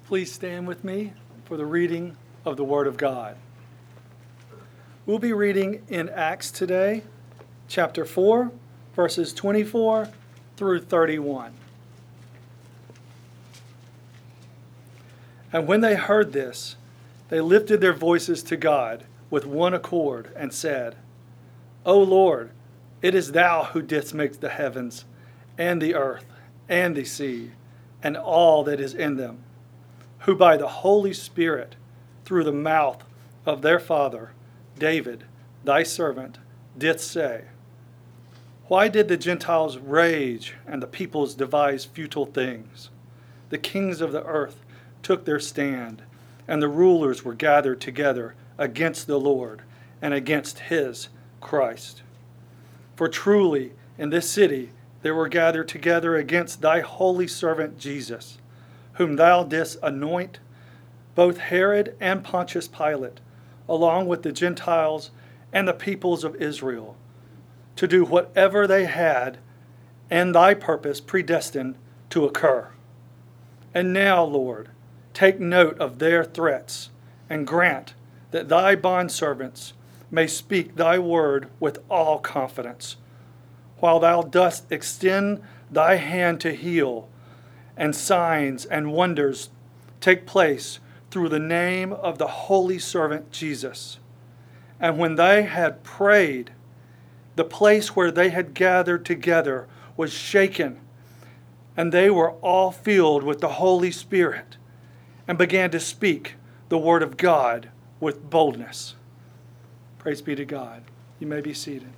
Please stand with me for the reading of the Word of God. We'll be reading in Acts today, chapter 4, verses 24 through 31. And when they heard this, they lifted their voices to God with one accord and said, O Lord, it is thou who didst make the heavens and the earth and the sea and all that is in them, who by the Holy Spirit, through the mouth of their father, David, thy servant, didst say, Why did the Gentiles rage and the peoples devise futile things? The kings of the earth took their stand, and the rulers were gathered together against the Lord and against his Christ. For truly in this city they were gathered together against thy holy servant Jesus, whom thou didst anoint, both Herod and Pontius Pilate, along with the Gentiles and the peoples of Israel, to do whatever they had and thy purpose predestined to occur. And now, Lord, take note of their threats, and grant that thy bondservants may speak thy word with all confidence, while thou dost extend thy hand to heal, and signs and wonders take place through the name of the holy servant Jesus. And when they had prayed, the place where they had gathered together was shaken, and they were all filled with the Holy Spirit, and began to speak the word of God with boldness. Praise be to God. You may be seated.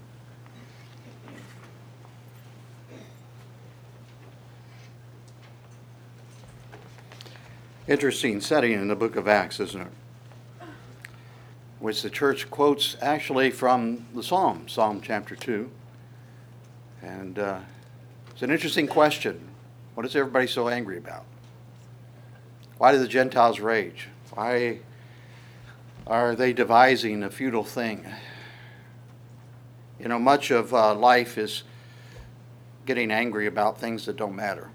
Interesting setting in the book of Acts, isn't it? Which the church quotes actually from the Psalm chapter 2. And it's an interesting question. What is everybody so angry about? Why do the Gentiles rage? Why are they devising a futile thing? You know, much of life is getting angry about things that don't matter.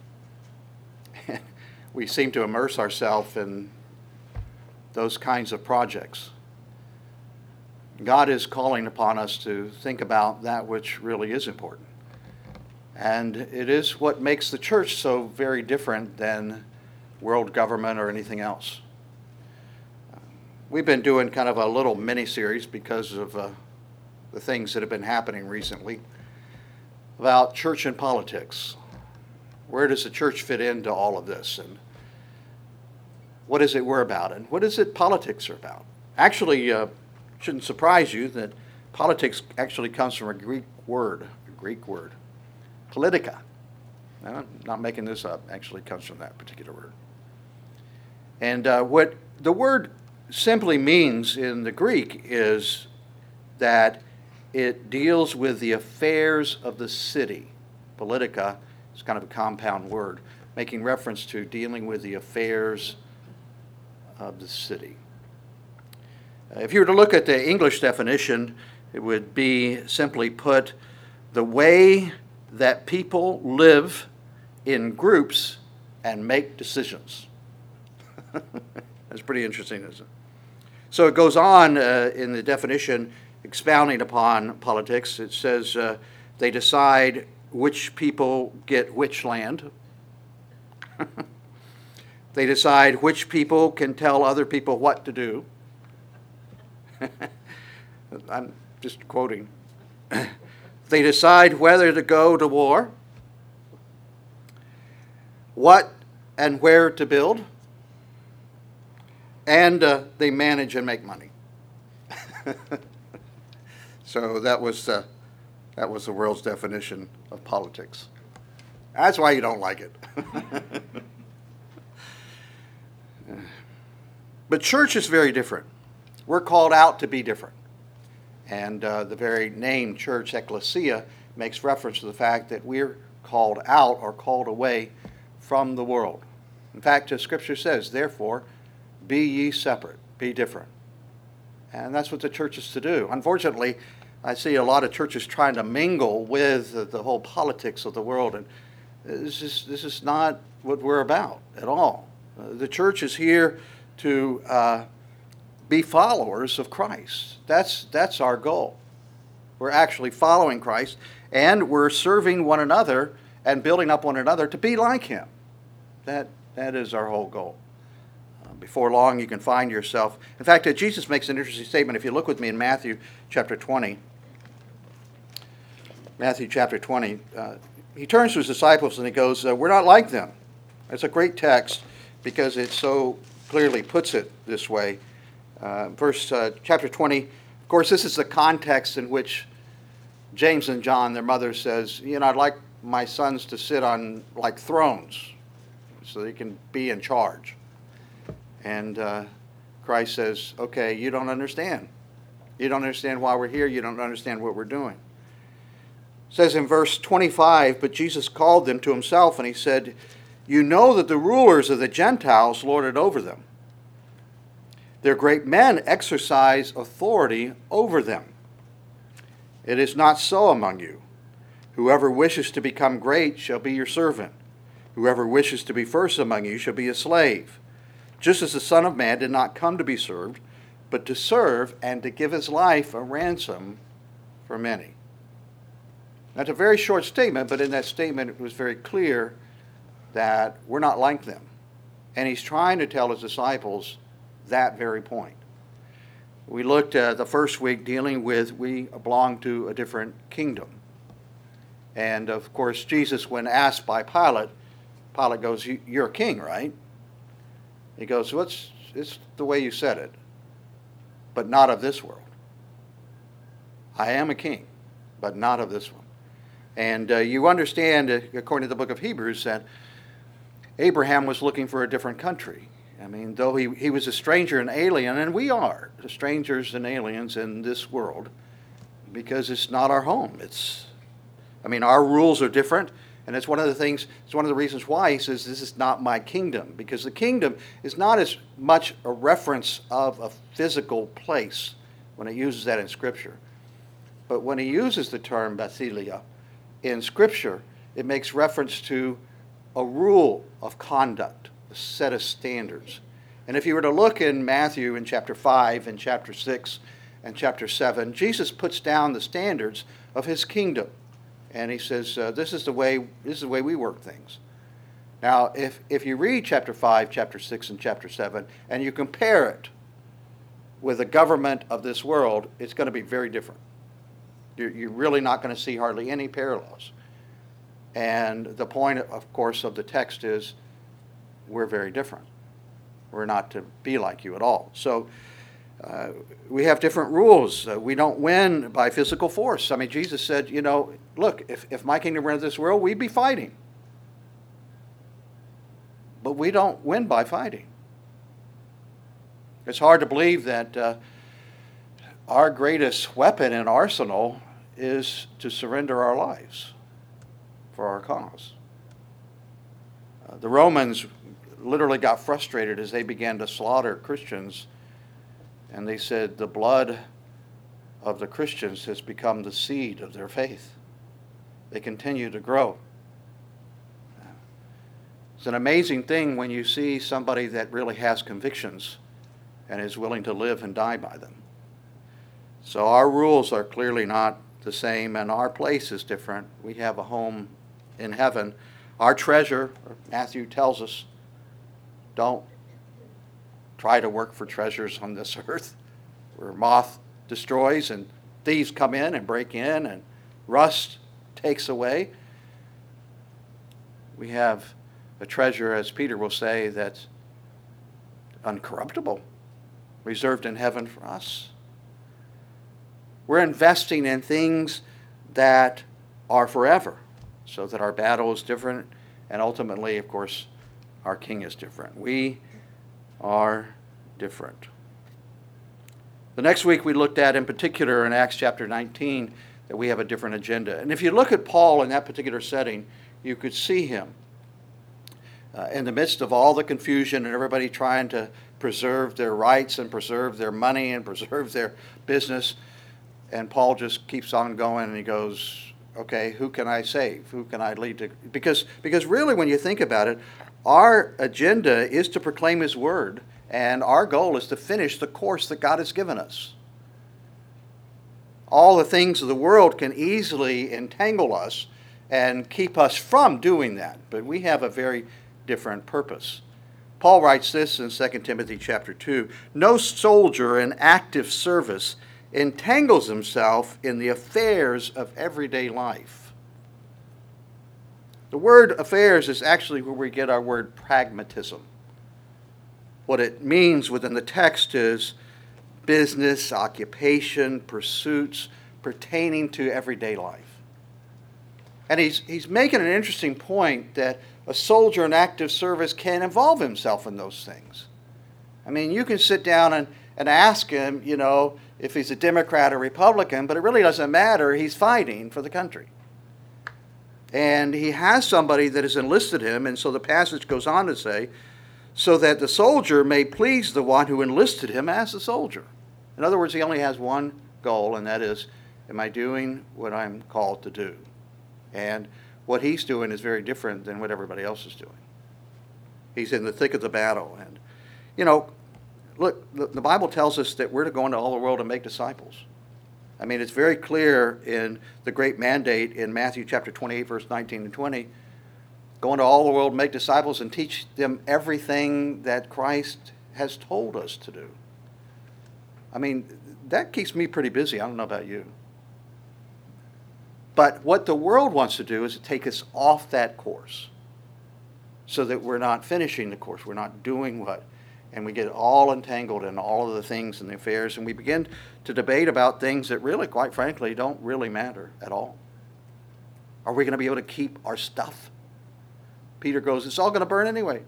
We seem to immerse ourselves in those kinds of projects. God is calling upon us to think about that which really is important. And it is what makes the church so very different than world government or anything else. We've been doing kind of a little mini-series because of the things that have been happening recently about church and politics. Where does the church fit into all of this? And what is it we're about? And what is it politics are about? Actually, shouldn't surprise you that politics actually comes from a Greek word, politica. Now, I'm not making this up. Actually comes from that particular word. And what the word simply means in the Greek is that it deals with the affairs of the city. Politica is kind of a compound word, making reference to dealing with the affairs of the city. If you were to look at the English definition, it would be simply put, the way that people live in groups and make decisions. That's pretty interesting, isn't it? So it goes on in the definition, expounding upon politics. It says they decide which people get which land. They decide which people can tell other people what to do. I'm just quoting. They decide whether to go to war, what and where to build, and they manage and make money. So that was the world's definition of politics. That's why you don't like it. But church is very different. We're called out to be different. And the very name church, ecclesia, makes reference to the fact that we're called out or called away from the world. In fact, the scripture says, therefore, be ye separate, be different. And that's what the church is to do. Unfortunately, I see a lot of churches trying to mingle with the whole politics of the world, and this is not what we're about at all. The church is here to be followers of Christ. That's our goal. We're actually following Christ, and we're serving one another and building up one another to be like him. That is our whole goal. Before long, you can find yourself. In fact, Jesus makes an interesting statement. If you look with me in Matthew chapter 20, he turns to his disciples and he goes, we're not like them. It's a great text because it so clearly puts it this way. Chapter 20, of course, this is the context in which James and John, their mother, says, I'd like my sons to sit on like thrones so they can be in charge. And Christ says, okay, you don't understand. You don't understand why we're here. You don't understand what we're doing. It says in verse 25, but Jesus called them to himself and he said, you know that the rulers of the Gentiles lord it over them. Their great men exercise authority over them. It is not so among you. Whoever wishes to become great shall be your servant. Whoever wishes to be first among you shall be a slave. Just as the Son of Man did not come to be served, but to serve and to give his life a ransom for many. That's a very short statement, but in that statement it was very clear that we're not like them. And he's trying to tell his disciples that very point. We looked at the first week dealing with we belong to a different kingdom. And of course, Jesus, when asked by Pilate goes, you're a king, right? He goes, well, it's the way you said it, but not of this world. I am a king, but not of this one. And you understand, according to the book of Hebrews, that Abraham was looking for a different country. I mean, though he was a stranger and alien, and we are strangers and aliens in this world, because it's not our home. Our rules are different. And it's one of the reasons why he says this is not my kingdom, because the kingdom is not as much a reference of a physical place when it uses that in Scripture. But when he uses the term Basileia in Scripture, it makes reference to a rule of conduct, a set of standards. And if you were to look in Matthew in chapter 5 and chapter 6 and chapter 7, Jesus puts down the standards of his kingdom. And he says, this is the way we work things. Now, if you read chapter 5, chapter 6, and chapter 7, and you compare it with the government of this world, it's going to be very different. You're really not going to see hardly any parallels. And the point, of course, of the text is we're very different. We're not to be like you at all. So we have different rules. We don't win by physical force. I mean, Jesus said, look, if my kingdom were in this world, we'd be fighting. But we don't win by fighting. It's hard to believe that our greatest weapon and arsenal is to surrender our lives for our cause. The Romans literally got frustrated as they began to slaughter Christians. And they said the blood of the Christians has become the seed of their faith. They continue to grow. It's an amazing thing when you see somebody that really has convictions and is willing to live and die by them. So our rules are clearly not the same, and our place is different. We have a home in heaven. Our treasure, Matthew tells us, don't try to work for treasures on this earth where moth destroys and thieves come in and break in and rust takes away. We have a treasure, as Peter will say, that's uncorruptible, reserved in heaven for us. We're investing in things that are forever, so that our battle is different, and ultimately, of course, our king is different. We are different. The next week we looked at, in particular in Acts chapter 19, that we have a different agenda. And if you look at Paul in that particular setting, you could see him in the midst of all the confusion and everybody trying to preserve their rights and preserve their money and preserve their business. And Paul just keeps on going and he goes, okay, who can I save? Who can I lead to? Because really when you think about it, Our agenda is to proclaim His Word, and our goal is to finish the course that God has given us. All the things of the world can easily entangle us and keep us from doing that, but we have a very different purpose. Paul writes this in 2 Timothy chapter 2, "No soldier in active service entangles himself in the affairs of everyday life." The word affairs is actually where we get our word pragmatism. What it means within the text is business, occupation, pursuits pertaining to everyday life. And he's making an interesting point that a soldier in active service can involve himself in those things. I mean, you can sit down and ask him, if he's a Democrat or Republican, but it really doesn't matter. He's fighting for the country. And he has somebody that has enlisted him, and so the passage goes on to say, so that the soldier may please the one who enlisted him as a soldier. In other words, he only has one goal, and that is, am I doing what I'm called to do? And what he's doing is very different than what everybody else is doing. He's in the thick of the battle. And, look, the Bible tells us that we're to go into all the world and make disciples. I mean, it's very clear in the great mandate in Matthew chapter 28, verse 19 and 20. Go into all the world, make disciples, and teach them everything that Christ has told us to do. I mean, that keeps me pretty busy. I don't know about you. But what the world wants to do is to take us off that course so that we're not finishing the course. We're not doing what? And we get all entangled in all of the things and the affairs, and we begin to debate about things that really, quite frankly, don't really matter at all. Are we going to be able to keep our stuff? Peter goes, it's all going to burn anyway.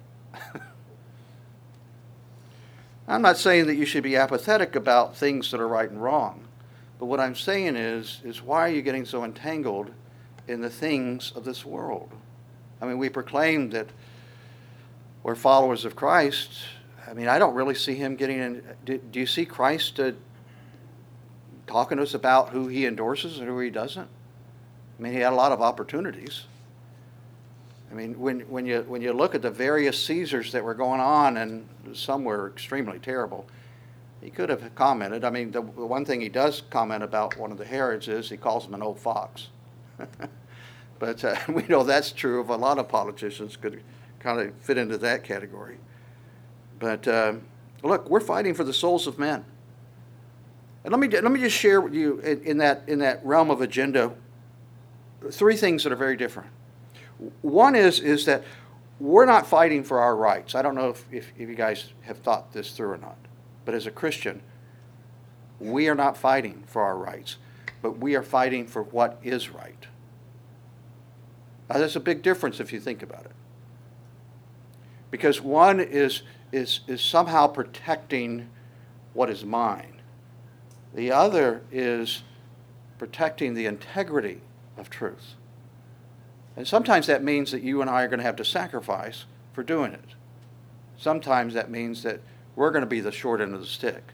I'm not saying that you should be apathetic about things that are right and wrong. But what I'm saying is why are you getting so entangled in the things of this world? I mean, we proclaim that we're followers of Christ. I mean, I don't really see him getting in. Do you see Christ talking to us about who he endorses and who he doesn't? I mean, he had a lot of opportunities. I mean, when you look at the various Caesars that were going on, and some were extremely terrible, he could have commented. I mean, the one thing he does comment about one of the Herods is he calls him an old fox. But we know that's true of a lot of politicians, could kind of fit into that category. But look, we're fighting for the souls of men. And let me just share with you in that realm of agenda three things that are very different. One is that we're not fighting for our rights. I don't know if you guys have thought this through or not. But as a Christian, we are not fighting for our rights, but we are fighting for what is right. Now, there's a big difference if you think about it. Because one is somehow protecting what is mine. The other is protecting the integrity of truth. And sometimes that means that you and I are going to have to sacrifice for doing it. Sometimes that means that we're going to be the short end of the stick.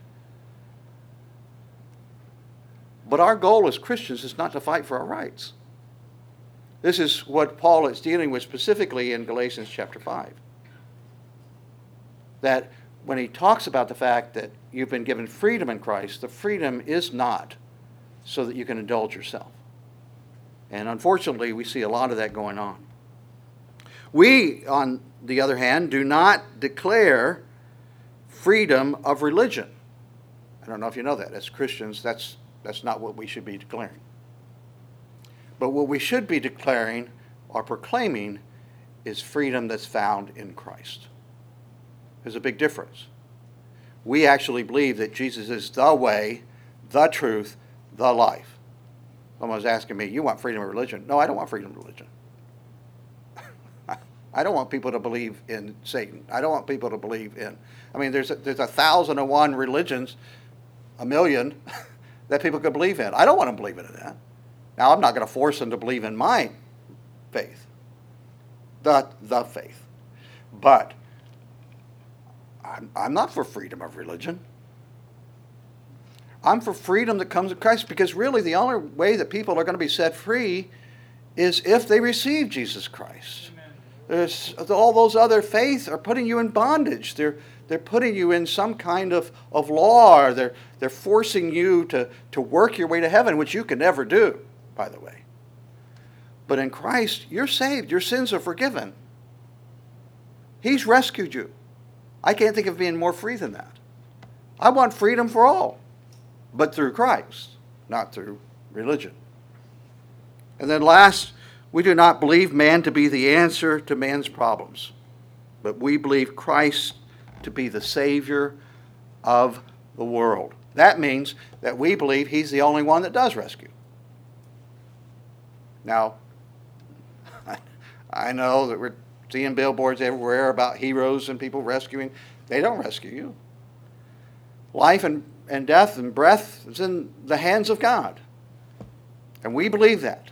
But our goal as Christians is not to fight for our rights. This is what Paul is dealing with specifically in Galatians chapter 5. That when he talks about the fact that you've been given freedom in Christ, the freedom is not so that you can indulge yourself. And unfortunately, we see a lot of that going on. We, on the other hand, do not declare freedom of religion. I don't know if you know that. As Christians, that's not what we should be declaring. But what we should be declaring or proclaiming is freedom that's found in Christ. There's a big difference. We actually believe that Jesus is the way, the truth, the life. Someone was asking me, you want freedom of religion? No, I don't want freedom of religion. I don't want people to believe in Satan. I don't want people to believe in... I mean, there's 1,001 religions, 1 million, that people could believe in. I don't want them to believe in that. Now, I'm not going to force them to believe in my faith, the faith. But I'm not for freedom of religion. I'm for freedom that comes in Christ, because really the only way that people are going to be set free is if they receive Jesus Christ. Amen. All those other faiths are putting you in bondage. They're putting you in some kind of law, or they're forcing you to work your way to heaven, which you can never do, by the way. But in Christ, you're saved. Your sins are forgiven. He's rescued you. I can't think of being more free than that. I want freedom for all, but through Christ, not through religion. And then last, we do not believe man to be the answer to man's problems, but we believe Christ to be the Savior of the world. That means that we believe He's the only one that does rescue. Now, I know that we're seeing billboards everywhere about heroes and people rescuing. They don't rescue you. Life and death and breath is in the hands of God. And we believe that.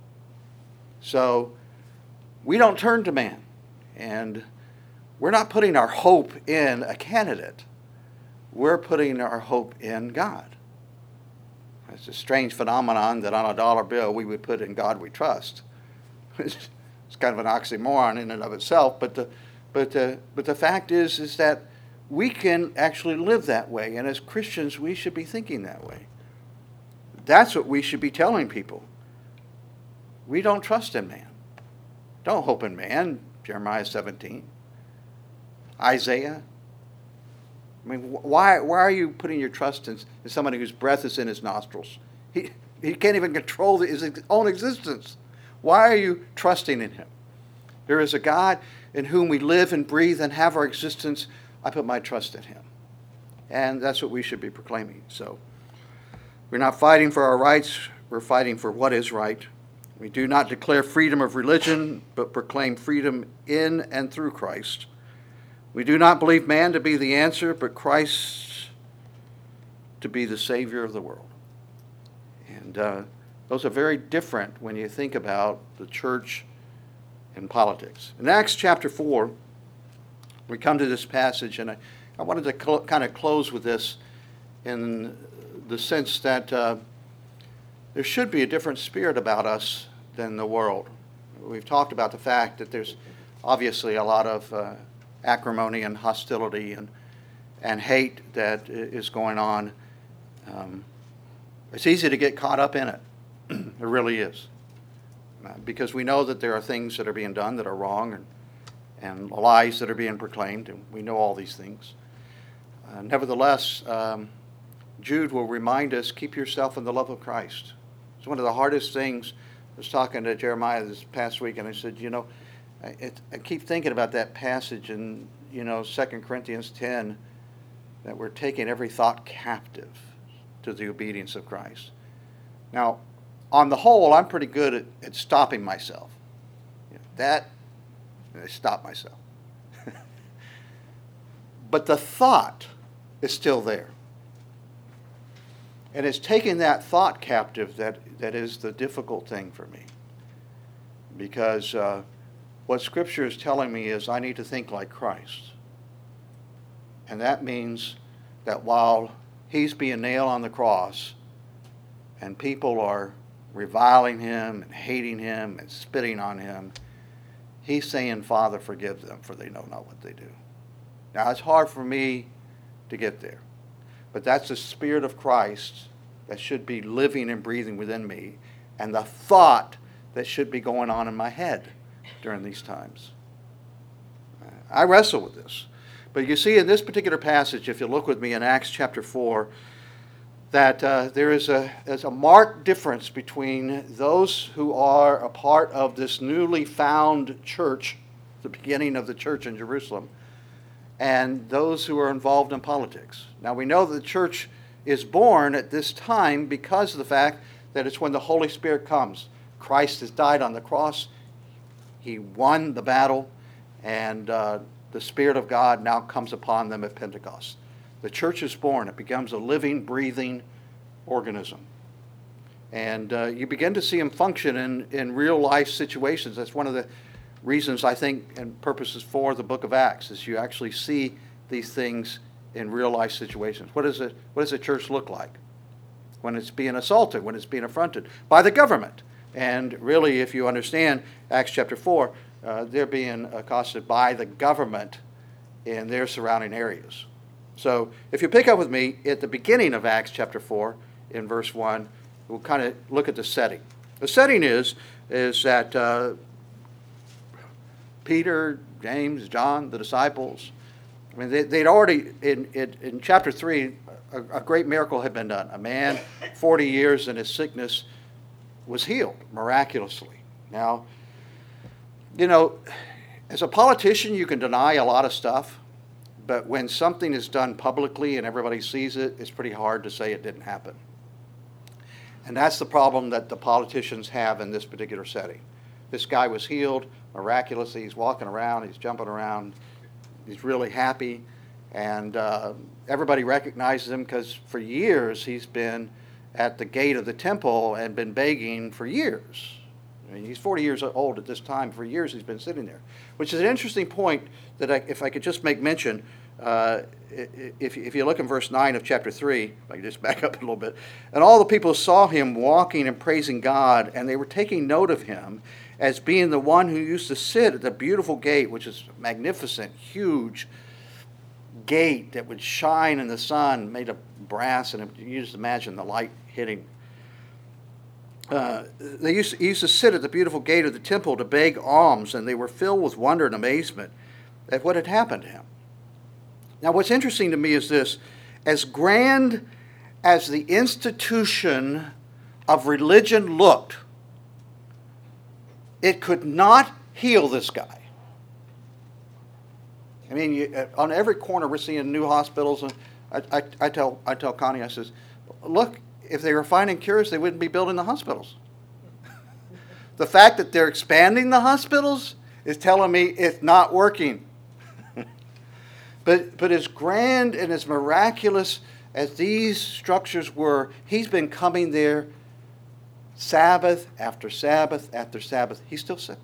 So we don't turn to man. And we're not putting our hope in a candidate. We're putting our hope in God. It's a strange phenomenon that on a dollar bill we would put in God we trust. It's kind of an oxymoron in and of itself, but the fact is that we can actually live that way, and as Christians we should be thinking that way. That's what we should be telling people. We don't trust in man. Don't hope in man, Jeremiah 17. Isaiah. I mean, why are you putting your trust in somebody whose breath is in his nostrils? He can't even control his own existence. Why are you trusting in him? There is a God in whom we live and breathe and have our existence. I put my trust in him. And that's what we should be proclaiming. So we're not fighting for our rights. We're fighting for what is right. We do not declare freedom of religion, but proclaim freedom in and through Christ. We do not believe man to be the answer, but Christ to be the Savior of the world. And those are very different when you think about the church and politics. In Acts chapter 4, we come to this passage, and I wanted to kind of close with this in the sense that there should be a different spirit about us than the world. We've talked about the fact that there's obviously a lot of acrimony and hostility and hate that is going on. It's easy to get caught up in it. It really is. Because we know that there are things that are being done that are wrong and lies that are being proclaimed, and we know all these things. Nevertheless, Jude will remind us, keep yourself in the love of Christ. It's one of the hardest things. I was talking to Jeremiah this past week, and I said, I keep thinking about that passage in, 2 Corinthians 10, that we're taking every thought captive to the obedience of Christ. Now, on the whole, I'm pretty good at stopping myself. I stop myself. But the thought is still there. And it's taking that thought captive that is the difficult thing for me. Because what Scripture is telling me is I need to think like Christ. And that means that while He's being nailed on the cross and people are reviling Him and hating Him and spitting on Him, He's saying, Father, forgive them, for they know not what they do. Now, it's hard for me to get there. But that's the Spirit of Christ that should be living and breathing within me, and the thought that should be going on in my head during these times. I wrestle with this. But you see in this particular passage, if you look with me in Acts chapter 4, that there is a marked difference between those who are a part of this newly found church, the beginning of the church in Jerusalem, and those who are involved in politics. Now we know that the church is born at this time because of the fact that it's when the Holy Spirit comes. Christ has died on the cross. He won the battle, and the Spirit of God now comes upon them at Pentecost. The church is born. It becomes a living, breathing organism. And you begin to see them function in real-life situations. That's one of the reasons, I think, and purposes for the book of Acts, is you actually see these things in real-life situations. What does a church look like? When it's being assaulted, when it's being affronted by the government. And really, if you understand Acts chapter 4, they're being accosted by the government in their surrounding areas. So if you pick up with me at the beginning of Acts chapter 4 in verse 1, we'll kind of look at the setting. The setting is that Peter, James, John, the disciples, I mean, they'd already, in chapter 3, a great miracle had been done. A man, 40 years in his sickness, was healed miraculously. Now, you know, as a politician, you can deny a lot of stuff, but when something is done publicly and everybody sees it, it's pretty hard to say it didn't happen. And that's the problem that the politicians have in this particular setting. This guy was healed miraculously. He's walking around. He's jumping around. He's really happy. And everybody recognizes him because for years he's been at the gate of the temple and been begging for years. I mean, he's 40 years old at this time. For years he's been sitting there, which is an interesting point that if I could just make mention, if you look in verse 9 of chapter 3, if I could just back up a little bit, and all the people saw him walking and praising God, and they were taking note of him as being the one who used to sit at the beautiful gate, which is a magnificent, huge gate that would shine in the sun, made of brass, and you just imagine the light hitting. He used to sit at the beautiful gate of the temple to beg alms, and they were filled with wonder and amazement at what had happened to him. Now, what's interesting to me is this: as grand as the institution of religion looked, it could not heal this guy. I mean, on every corner we're seeing new hospitals, and I tell Connie, I says, look, if they were finding cures, they wouldn't be building the hospitals. The fact that they're expanding the hospitals is telling me it's not working. But as grand and as miraculous as these structures were, he's been coming there Sabbath after Sabbath after Sabbath. He's still sick.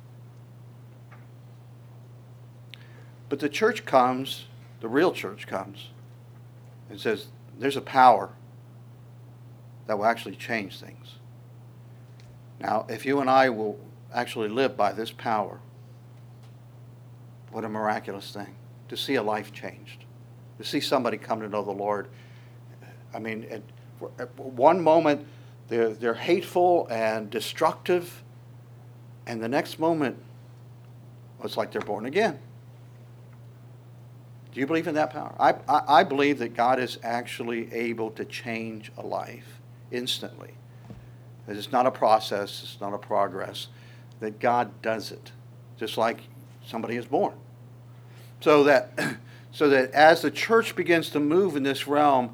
But the church comes, the real church comes, and says, there's a power that will actually change things. Now, if you and I will actually live by this power, what a miraculous thing to see a life changed, to see somebody come to know the Lord. I mean, at one moment they're hateful and destructive, and the next moment it's like they're born again. Do you believe in that power? I believe that God is actually able to change a life instantly. That it's not a process, it's not a progress, that God does it, just like somebody is born. So that as the church begins to move in this realm,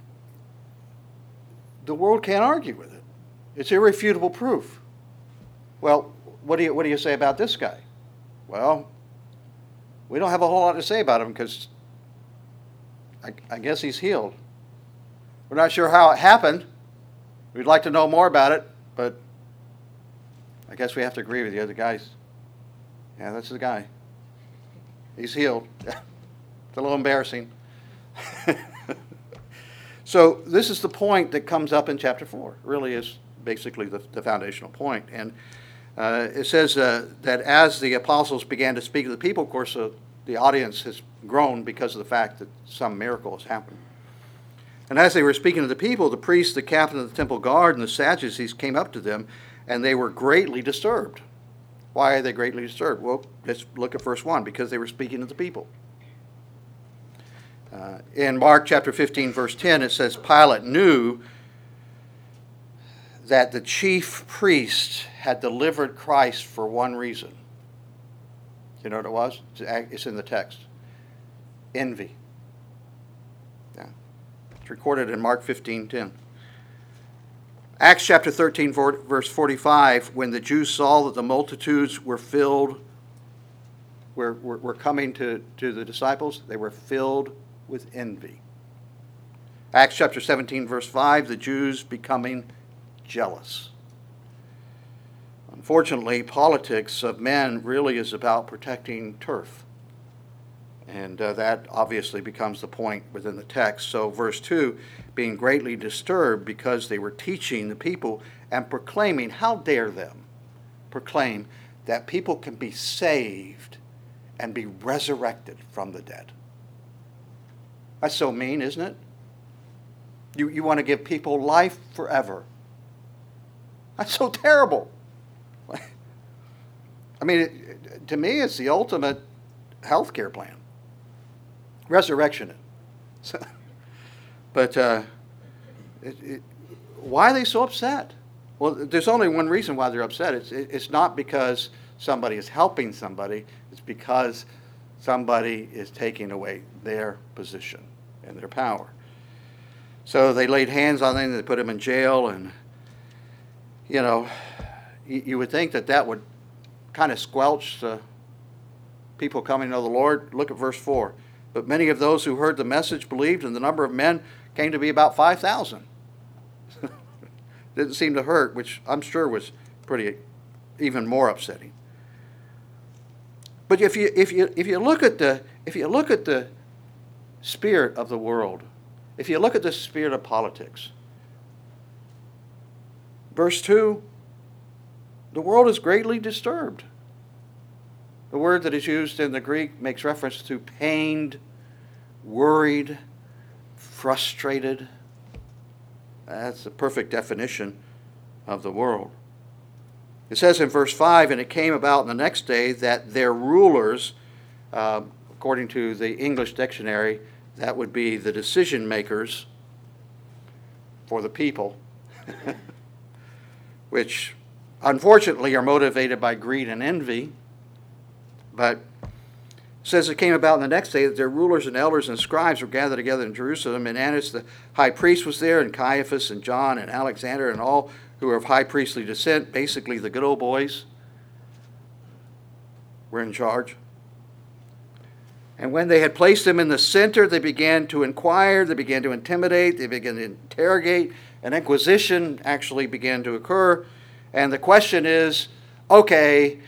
the world can't argue with it. It's irrefutable proof. Well, what do you say about this guy? Well, we don't have a whole lot to say about him because I guess he's healed. We're not sure how it happened. We'd like to know more about it, but I guess we have to agree with you. The guy's, yeah, that's the guy. He's healed. It's a little embarrassing. So this is the point that comes up in chapter 4. It really is basically the foundational point. And it says that as the apostles began to speak to the people, of course, the audience has grown because of the fact that some miracle has happened. And as they were speaking to the people, the priests, the captain of the temple guard, and the Sadducees came up to them, and they were greatly disturbed. Why are they greatly disturbed? Well, let's look at verse 1, because they were speaking to the people. In Mark chapter 15, verse 10, it says, Pilate knew that the chief priests had delivered Christ for one reason. You know what it was? It's in the text. Envy. Yeah. It's recorded in Mark 15:10. Acts chapter 13, verse 45, when the Jews saw that the multitudes were filled, were coming to the disciples, they were filled with envy. Acts chapter 17, verse 5, the Jews becoming jealous. Unfortunately, politics of men really is about protecting turf. And that obviously becomes the point within the text. So verse 2, being greatly disturbed because they were teaching the people and proclaiming, how dare them proclaim that people can be saved and be resurrected from the dead. That's so mean, isn't it? You want to give people life forever. That's so terrible. I mean, to me, it's the ultimate health care plan. Resurrection. But why are they so upset? Well, there's only one reason why they're upset. It's not because somebody is helping somebody. It's because somebody is taking away their position and their power. So they laid hands on them, they put them in jail, and, you know, you would think that would kind of squelch the people coming to the Lord. Look at verse 4. But many of those who heard the message believed, and the number of men came to be about 5,000. Didn't seem to hurt, which I'm sure was pretty even more upsetting. But if you look at the spirit of the world, if you look at the spirit of politics, verse 2, the world is greatly disturbed. The word that is used in the Greek makes reference to pained, worried, frustrated. That's the perfect definition of the world. It says in verse 5, and it came about in the next day that their rulers, according to the English dictionary, that would be the decision makers for the people, which unfortunately are motivated by greed and envy. But it says it came about in the next day that their rulers and elders and scribes were gathered together in Jerusalem, and Annas the high priest was there, and Caiaphas and John and Alexander and all who were of high priestly descent, basically the good old boys, were in charge. And when they had placed them in the center, they began to inquire, they began to intimidate, they began to interrogate. An inquisition actually began to occur. And the question is, okay,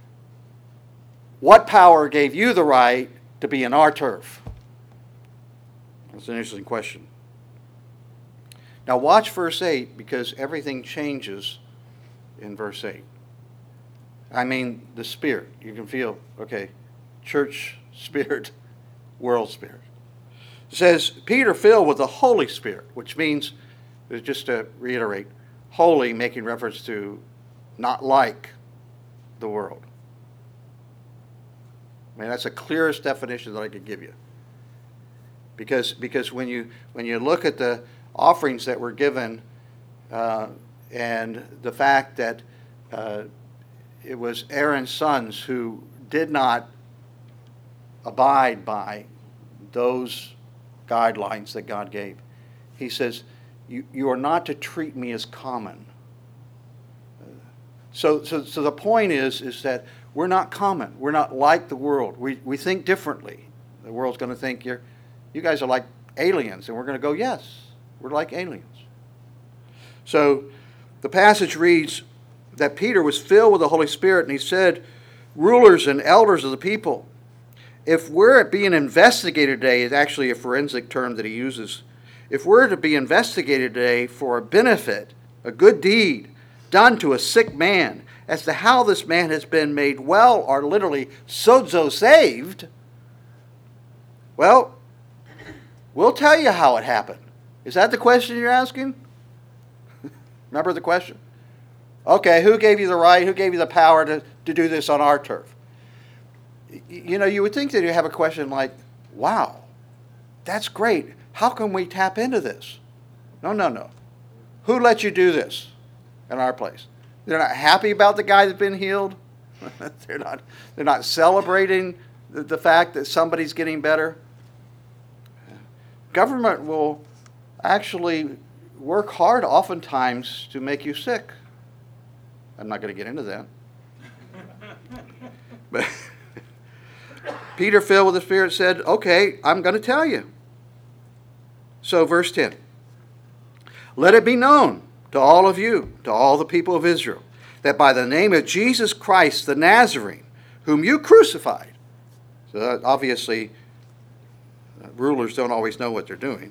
what power gave you the right to be in our turf? That's an interesting question. Now watch verse 8, because everything changes in verse 8. I mean, the spirit. You can feel, okay, church spirit, world spirit. It says, Peter filled with the Holy Spirit, which means, just to reiterate, holy making reference to not like the world. I mean, that's the clearest definition that I could give you. Because when you look at the offerings that were given and the fact that it was Aaron's sons who did not abide by those guidelines that God gave. He says, you are not to treat me as common. So the point is that we're not common. We're not like the world. We think differently. The world's going to think you guys are like aliens, and we're going to go, yes, we're like aliens. So the passage reads that Peter was filled with the Holy Spirit, and he said, rulers and elders of the people, if we're being investigated today, is actually a forensic term that he uses. If we're to be investigated today for a benefit, a good deed done to a sick man, as to how this man has been made well, or literally sozo saved, well, we'll tell you how it happened. Is that the question you're asking? Remember the question? Okay, who gave you the right, who gave you the power to do this on our turf? You know, you would think that you have a question like, wow, that's great. How can we tap into this? No. Who let you do this in our place? They're not happy about the guy that's been healed. They're not celebrating the fact that somebody's getting better. Government will actually work hard oftentimes to make you sick. I'm not going to get into that. But Peter, filled with the Spirit, said, okay, I'm going to tell you. So verse 10. Let it be known to all of you, to all the people of Israel, that by the name of Jesus Christ the Nazarene, whom you crucified. So obviously, rulers don't always know what they're doing.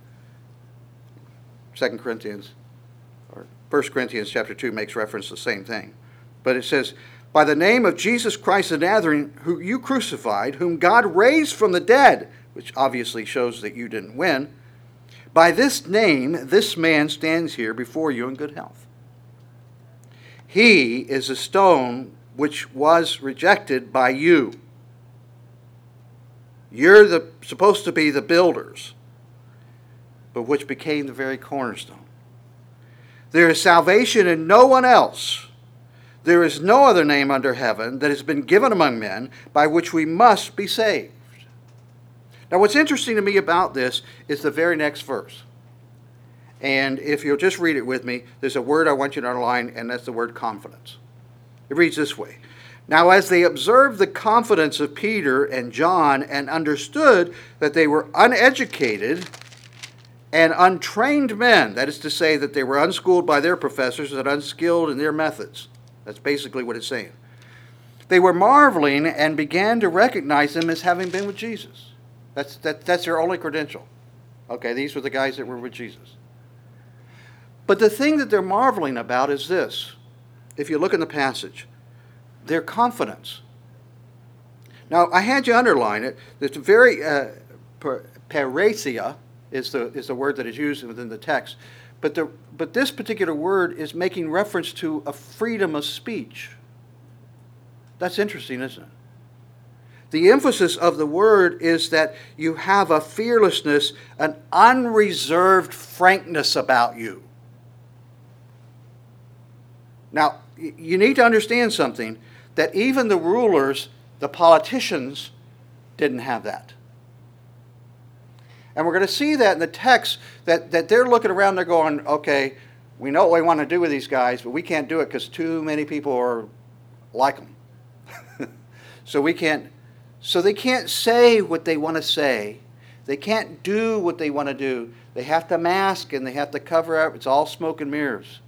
2 Corinthians, or 1 Corinthians chapter 2 makes reference to the same thing. But it says, by the name of Jesus Christ the Nazarene, who you crucified, whom God raised from the dead, which obviously shows that you didn't win, by this name, this man stands here before you in good health. He is a stone which was rejected by you. You're supposed to be the builders, but which became the very cornerstone. There is salvation in no one else. There is no other name under heaven that has been given among men by which we must be saved. Now, what's interesting to me about this is the very next verse. And if you'll just read it with me, there's a word I want you to underline, and that's the word confidence. It reads this way. Now, as they observed the confidence of Peter and John and understood that they were uneducated and untrained men, that is to say that they were unschooled by their professors and unskilled in their methods. That's basically what it's saying. They were marveling and began to recognize them as having been with Jesus. That's their only credential. Okay, these were the guys that were with Jesus. But the thing that they're marveling about is this. If you look in the passage, their confidence. Now, I had you underline it. It's very, parousia is the word that is used within the text. But this particular word is making reference to a freedom of speech. That's interesting, isn't it? The emphasis of the word is that you have a fearlessness, an unreserved frankness about you. Now, you need to understand something, that even the rulers, the politicians, didn't have that. And we're going to see that in the text, that they're looking around, they're going, okay, we know what we want to do with these guys, but we can't do it because too many people are like them. So they can't say what they want to say. They can't do what they want to do. They have to mask and they have to cover up. It's all smoke and mirrors.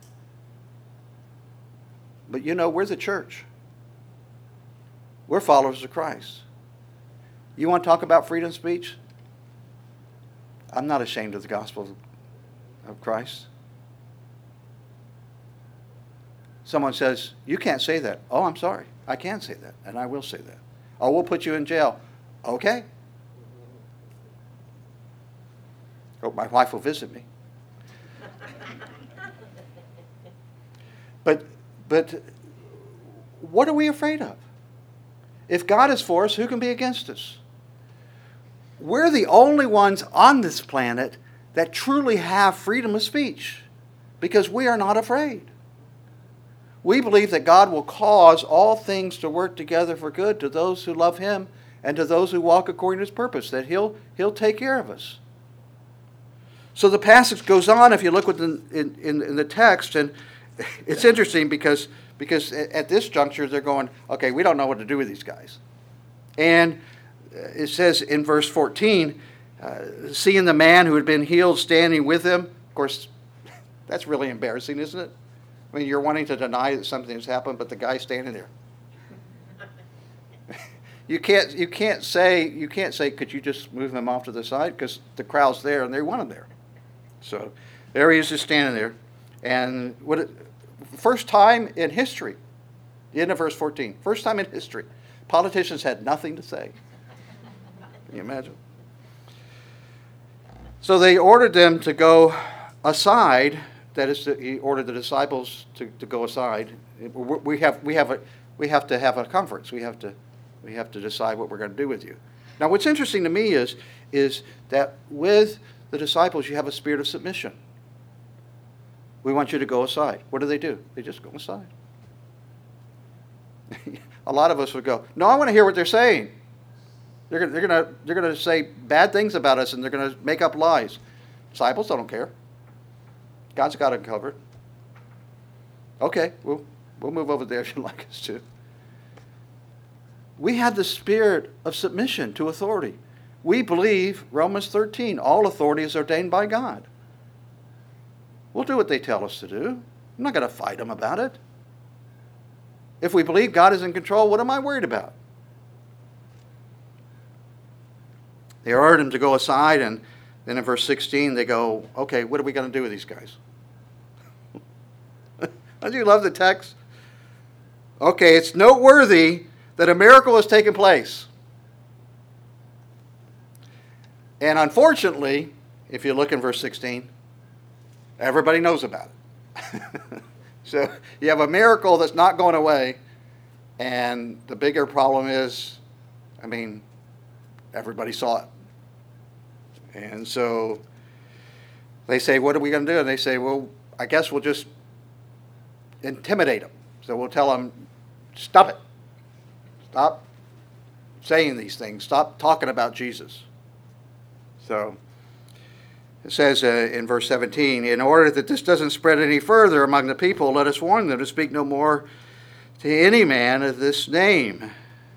But you know, we're the church. We're followers of Christ. You want to talk about freedom of speech? I'm not ashamed of the gospel of Christ. Someone says, you can't say that. Oh, I'm sorry. I can say that, and I will say that. Oh, we'll put you in jail. Okay. Hope my wife will visit me. But what are we afraid of? If God is for us, who can be against us? We're the only ones on this planet that truly have freedom of speech because we are not afraid. We believe that God will cause all things to work together for good to those who love Him and to those who walk according to His purpose, that He'll take care of us. So the passage goes on, if you look in the text, and it's interesting because at this juncture they're going, okay, we don't know what to do with these guys. And it says in verse 14, seeing the man who had been healed standing with him. Of course, that's really embarrassing, isn't it? I mean, you're wanting to deny that something has happened, but the guy's standing there. You can't say, could you just move him off to the side? Because the crowd's there and they want him there. So there he is just standing there. And first time in history, the end of verse 14, first time in history, politicians had nothing to say. Can you imagine? So they ordered them to go aside. That is, he ordered the disciples to go aside. We have to have a conference. We have to decide what we're going to do with you. Now, what's interesting to me is that with the disciples, you have a spirit of submission. We want you to go aside. What do? They just go aside. A lot of us would go, no, I want to hear what they're saying. They're going to say bad things about us, and they're going to make up lies. Disciples don't care. God's got it covered. Okay, we'll move over there if you'd like us to. We have the spirit of submission to authority. We believe, Romans 13, all authority is ordained by God. We'll do what they tell us to do. I'm not going to fight them about it. If we believe God is in control, what am I worried about? They ordered him to go aside, and then in verse 16 they go, okay, what are we going to do with these guys? Don't you love the text? Okay, it's noteworthy that a miracle has taken place. And unfortunately, if you look in verse 16, everybody knows about it. So you have a miracle that's not going away, and the bigger problem is, everybody saw it. And so they say, what are we going to do? And they say, well, I guess we'll just intimidate them. So we'll tell them, stop it. Stop saying these things. Stop talking about Jesus. So it says in verse 17, in order that this doesn't spread any further among the people, let us warn them to speak no more to any man of this name.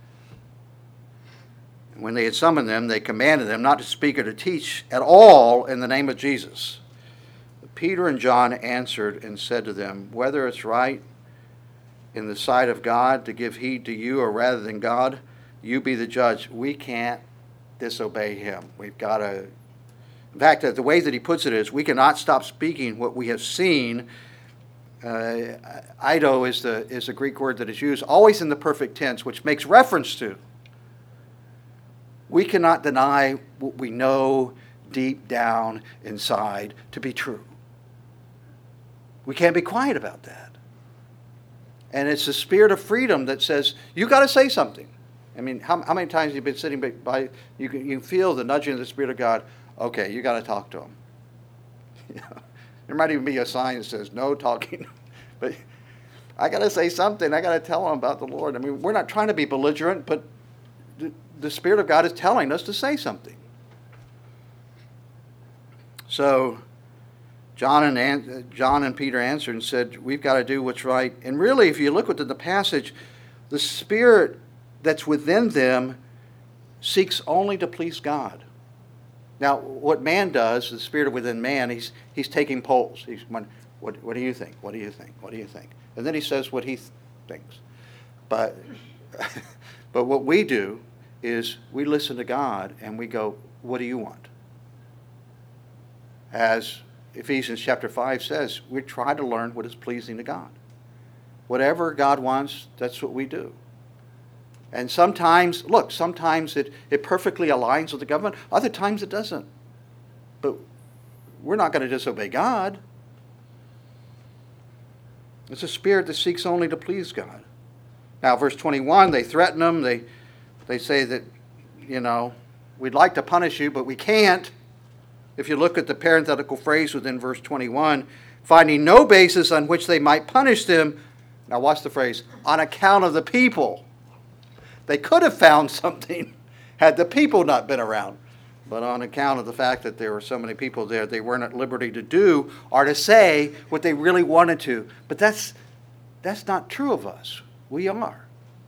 And when they had summoned them, they commanded them not to speak or to teach at all in the name of Jesus. But Peter and John answered and said to them, whether it's right in the sight of God to give heed to you, or rather than God, you be the judge. We can't disobey him. We've got to. In fact, the way that he puts it is, we cannot stop speaking what we have seen. Eido is the Greek word that is used, always in the perfect tense, which makes reference to. We cannot deny what we know deep down inside to be true. We can't be quiet about that. And it's the spirit of freedom that says, you got to say something. How many times have you been sitting by, you can feel the nudging of the Spirit of God, okay, you got to talk to him. There might even be a sign that says, no talking. But I got to say something. I got to tell them about the Lord. We're not trying to be belligerent, but the Spirit of God is telling us to say something. So John and Peter answered and said, we've got to do what's right. And really, if you look within the passage, the Spirit that's within them seeks only to please God. Now, what man does, the spirit within man, he's taking polls. What do you think? What do you think? What do you think? And then he says what he thinks. But what we do is we listen to God and we go, what do you want? As Ephesians chapter 5 says, we try to learn what is pleasing to God. Whatever God wants, that's what we do. And sometimes it perfectly aligns with the government. Other times it doesn't. But we're not going to disobey God. It's a spirit that seeks only to please God. Now, verse 21, they threaten them. They say that, we'd like to punish you, but we can't. If you look at the parenthetical phrase within verse 21, finding no basis on which they might punish them. Now watch the phrase, on account of the people. They could have found something had the people not been around. But on account of the fact that there were so many people there, they weren't at liberty to do or to say what they really wanted to. But that's not true of us. We are.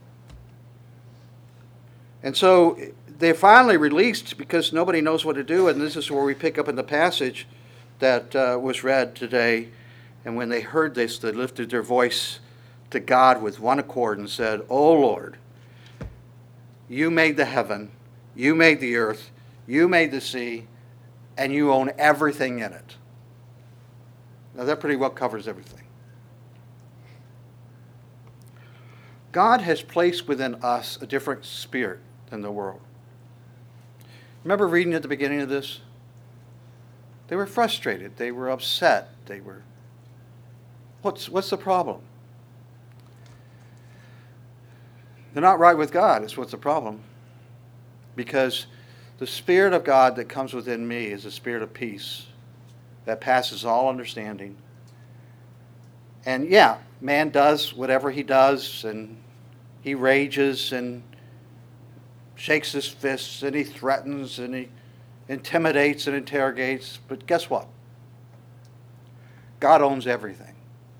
And so they're finally released because nobody knows what to do. And this is where we pick up in the passage that was read today. And when they heard this, they lifted their voice to God with one accord and said, O Lord, you made the heaven, you made the earth, you made the sea, and you own everything in it. Now that pretty well covers everything. God has placed within us a different spirit than the world. Remember reading at the beginning of this? They were frustrated. They were upset. What's the problem? They're not right with God is what's the problem. Because the Spirit of God that comes within me is a spirit of peace that passes all understanding. And yeah, man does whatever he does, and he rages and shakes his fists, and he threatens, and he intimidates and interrogates. But guess what? God owns everything.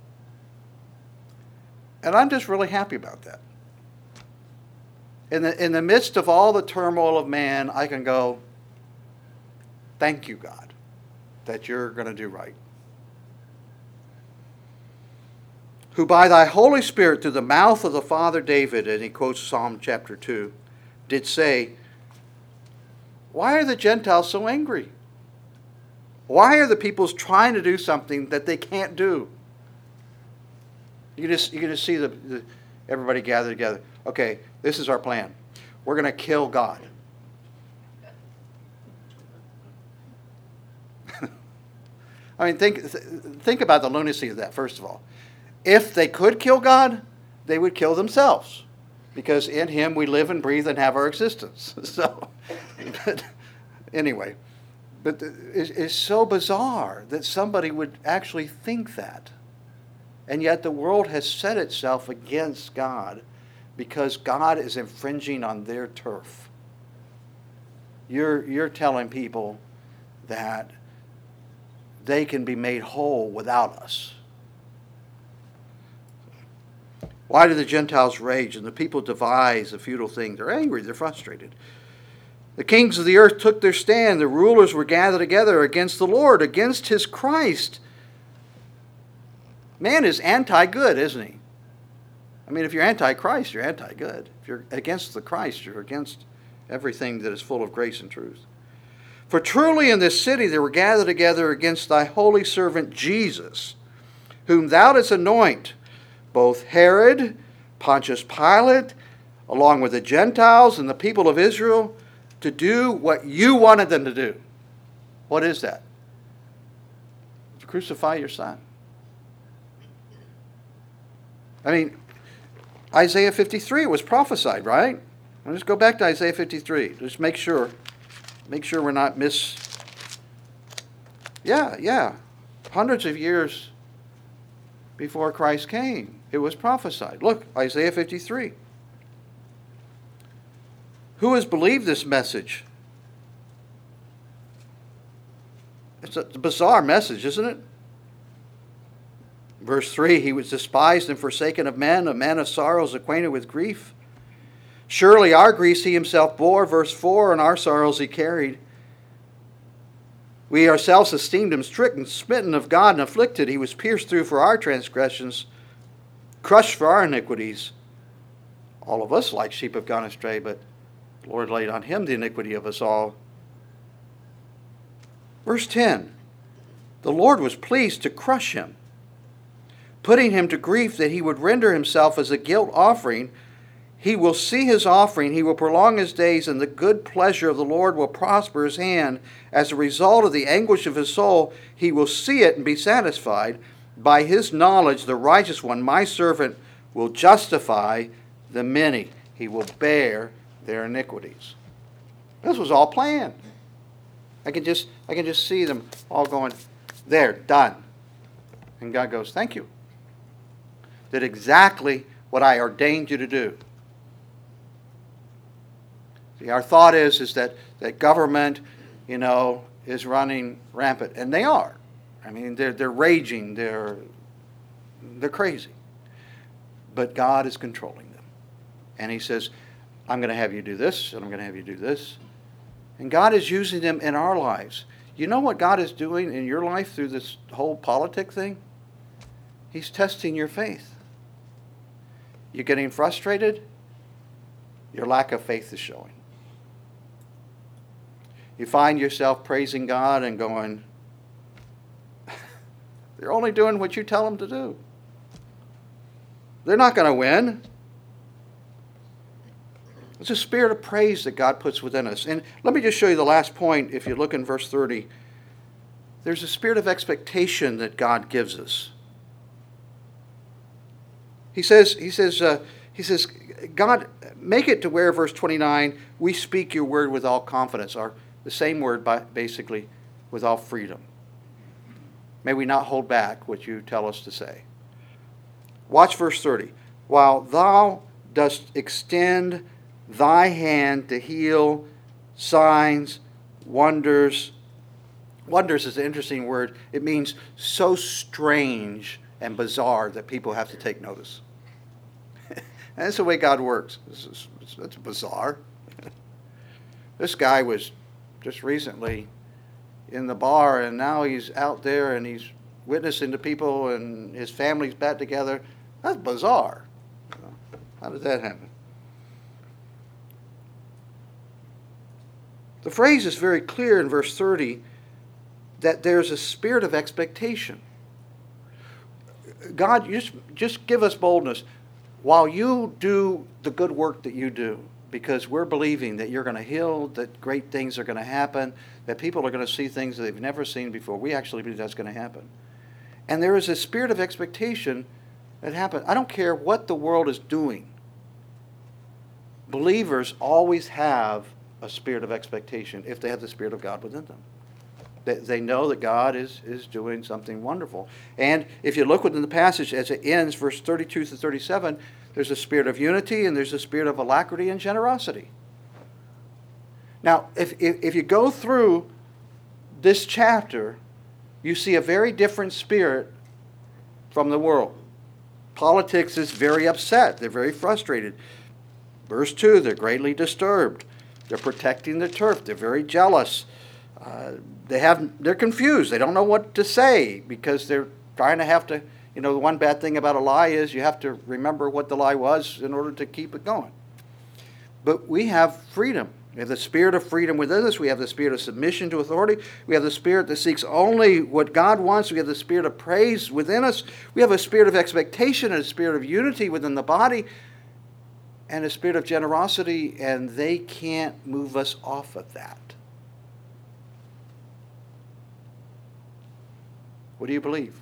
And I'm just really happy about that. In the midst of all the turmoil of man, I can go, thank you, God, that you're going to do right. Who by thy Holy Spirit through the mouth of the father David, and he quotes Psalm chapter 2, did say, why are the Gentiles so angry? Why are the peoples trying to do something that they can't do? You can just see everybody gathered together. Okay, this is our plan. We're going to kill God. I mean, think about the lunacy of that, first of all. If they could kill God, they would kill themselves, because in him we live and breathe and have our existence. So, but anyway, but it's so bizarre that somebody would actually think that. And yet the world has set itself against God because God is infringing on their turf. You're telling people that they can be made whole without us. Why do the Gentiles rage and the people devise a futile thing? They're angry, they're frustrated. The kings of the earth took their stand. The rulers were gathered together against the Lord, against his Christ. Man is anti-good, isn't he? I mean, if you're anti-Christ, you're anti-good. If you're against the Christ, you're against everything that is full of grace and truth. For truly in this city they were gathered together against thy holy servant Jesus, whom thou didst anoint, both Herod, Pontius Pilate, along with the Gentiles and the people of Israel, to do what you wanted them to do. What is that? To crucify your son. I mean, Isaiah 53 was prophesied, right? Let's go back to Isaiah 53. Just make sure we're not Yeah. Hundreds of years before Christ came, it was prophesied. Look, Isaiah 53. Who has believed this message? It's a bizarre message, isn't it? Verse 3, he was despised and forsaken of men, a man of sorrows, acquainted with grief. Surely our griefs he himself bore, verse 4, and our sorrows he carried. We ourselves esteemed him stricken, smitten of God, and afflicted. He was pierced through for our transgressions, crushed for our iniquities. All of us like sheep have gone astray, but the Lord laid on him the iniquity of us all. Verse 10, the Lord was pleased to crush him, putting him to grief that he would render himself as a guilt offering. He will see his offering, he will prolong his days, and the good pleasure of the Lord will prosper his hand. As a result of the anguish of his soul, he will see it and be satisfied. By his knowledge, the righteous one, my servant, will justify the many. He will bear their iniquities. This was all planned. I can just see them all going, there, done. And God goes, thank you. Did exactly what I ordained you to do. See, our thought is that government, is running rampant, and they are. I mean, they're raging, they're crazy. But God is controlling them. And he says, I'm going to have you do this, and I'm going to have you do this. And God is using them in our lives. You know what God is doing in your life through this whole politic thing? He's testing your faith. You're getting frustrated? Your lack of faith is showing. You find yourself praising God and going, they're only doing what you tell them to do. They're not going to win. It's a spirit of praise that God puts within us. And let me just show you the last point. If you look in verse 30, there's a spirit of expectation that God gives us. He says, God, make it to where, verse 29, we speak your word with all confidence. Or the same word, basically, with all freedom. May we not hold back what you tell us to say. Watch verse 30. While thou dost extend thy hand to heal, signs, wonders. Wonders is an interesting word. It means so strange and bizarre that people have to take notice. And that's the way God works. It's bizarre. This guy was just recently in the bar, and now he's out there and he's witnessing to people, and his family's back together. That's bizarre. How did that happen? The phrase is very clear in verse 30 that there's a spirit of expectation. God, just give us boldness. while you do the good work that you do, because we're believing that you're going to heal, that great things are going to happen, that people are going to see things that they've never seen before. We actually believe that's going to happen. And there is a spirit of expectation that happens. I don't care what the world is doing. Believers always have a spirit of expectation if they have the Spirit of God within them. They know that God is doing something wonderful. And if you look within the passage as it ends, verse 32 to 37, there's a spirit of unity and there's a spirit of alacrity and generosity. Now, if you go through this chapter, you see a very different spirit from the world. Politics is very upset. They're very frustrated. Verse 2, they're greatly disturbed. They're protecting the turf. They're very jealous. They're confused. They don't know what to say because they're trying to have to, the one bad thing about a lie is you have to remember what the lie was in order to keep it going. But we have freedom. We have the spirit of freedom within us. We have the spirit of submission to authority. We have the spirit that seeks only what God wants. We have the spirit of praise within us. We have a spirit of expectation and a spirit of unity within the body and a spirit of generosity, and they can't move us off of that. What do you believe?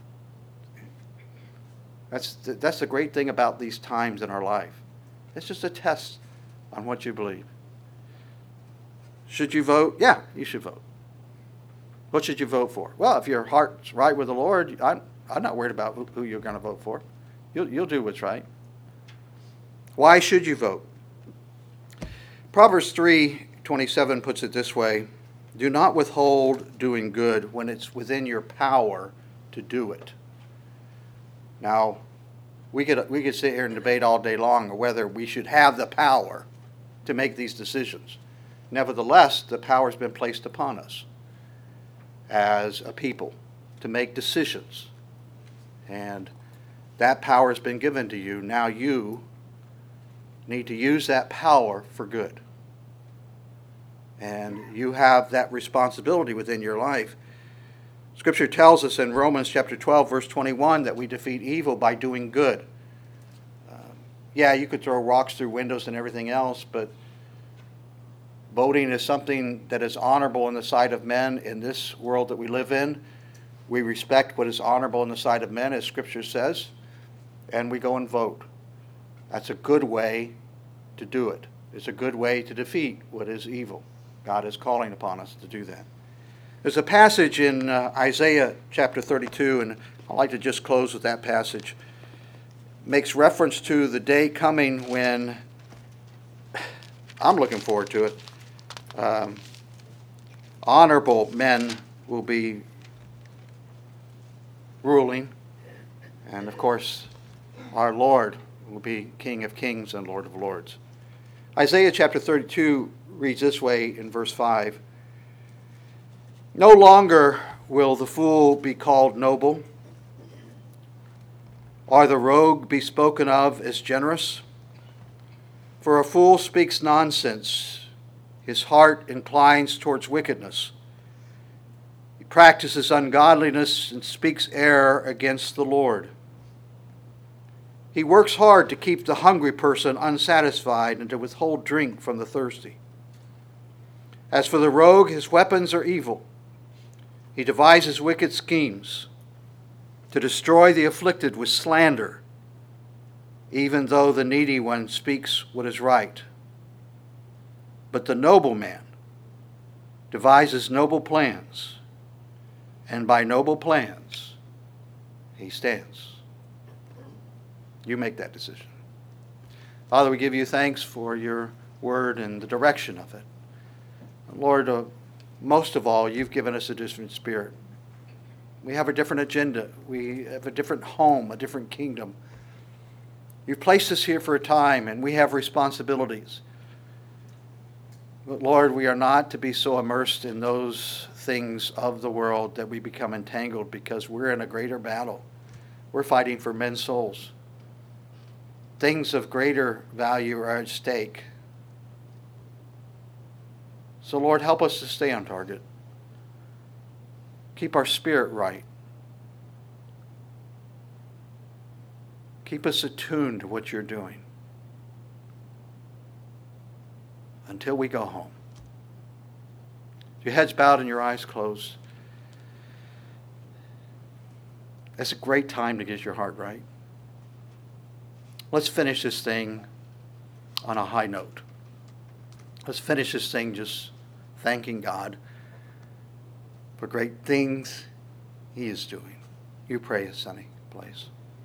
That's the great thing about these times in our life. It's just a test on what you believe. Should you vote? Yeah, you should vote. What should you vote for? Well, if your heart's right with the Lord, I'm not worried about who you're going to vote for. You'll do what's right. Why should you vote? Proverbs 3:27 puts it this way: do not withhold doing good when it's within your power to do it. Now, we could sit here and debate all day long whether we should have the power to make these decisions. Nevertheless, the power has been placed upon us as a people to make decisions. And that power has been given to you. Now you need to use that power for good. And you have that responsibility within your life. Scripture tells us in Romans chapter 12, verse 21, that we defeat evil by doing good. Yeah, you could throw rocks through windows and everything else, but voting is something that is honorable in the sight of men in this world that we live in. We respect what is honorable in the sight of men, as Scripture says, and we go and vote. That's a good way to do it. It's a good way to defeat what is evil. God is calling upon us to do that. There's a passage in Isaiah chapter 32, and I'd like to just close with that passage. It makes reference to the day coming when, I'm looking forward to it, honorable men will be ruling, and of course our Lord will be King of Kings and Lord of Lords. Isaiah chapter 32 reads this way in verse 5. No longer will the fool be called noble, or the rogue be spoken of as generous. For a fool speaks nonsense. His heart inclines towards wickedness. He practices ungodliness and speaks error against the Lord. He works hard to keep the hungry person unsatisfied and to withhold drink from the thirsty. As for the rogue, his weapons are evil. He devises wicked schemes to destroy the afflicted with slander, even though the needy one speaks what is right. But the noble man devises noble plans, and by noble plans he stands. You make that decision. Father, we give you thanks for your word and the direction of it. Lord, most of all, you've given us a different spirit. We have a different agenda. We have a different home, a different kingdom. You've placed us here for a time, and we have responsibilities. But Lord, we are not to be so immersed in those things of the world that we become entangled, because we're in a greater battle. We're fighting for men's souls. Things of greater value are at stake. So Lord, help us to stay on target. Keep our spirit right. Keep us attuned to what you're doing until we go home. Your heads bowed and your eyes closed. That's a great time to get your heart right. Let's finish this thing on a high note. Let's finish this thing just thanking God for great things He is doing. You pray, Sonny, please.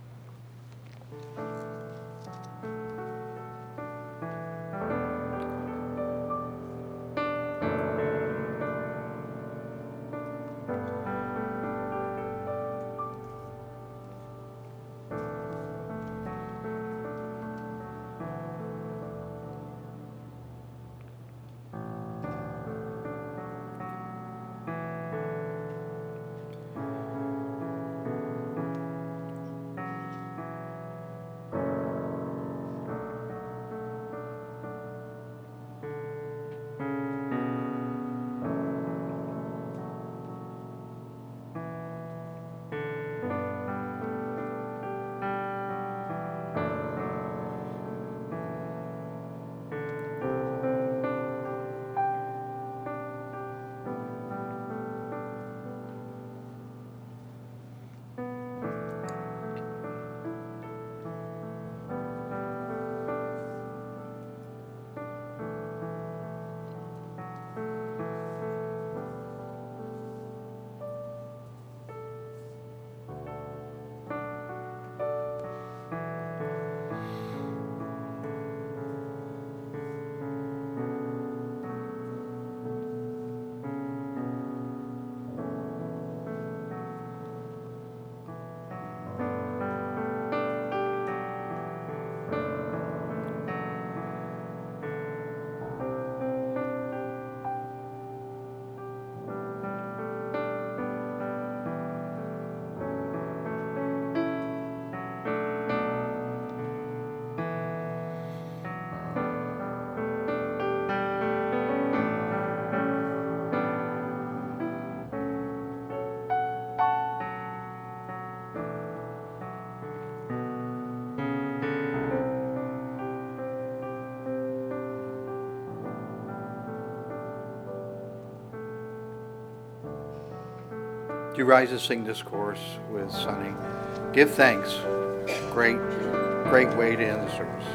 You rise to sing this chorus with Sonny. Give thanks. Great, great way to end the service.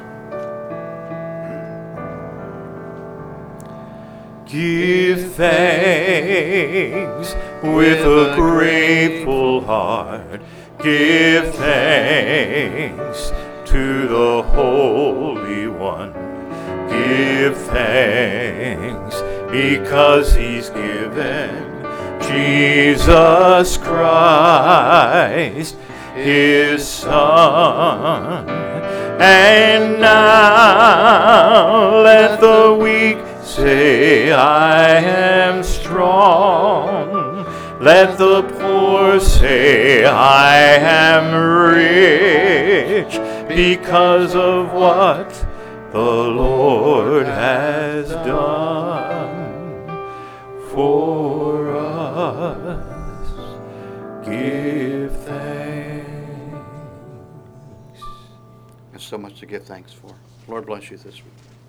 Give thanks with a grateful heart. Give thanks to the Holy One. Give thanks because He's given Jesus Christ, His Son. And now let the weak say, I am strong. Let the poor say, I am rich, because of what the Lord has done for us. Give thanks. There's so much to give thanks for. Lord bless you this week.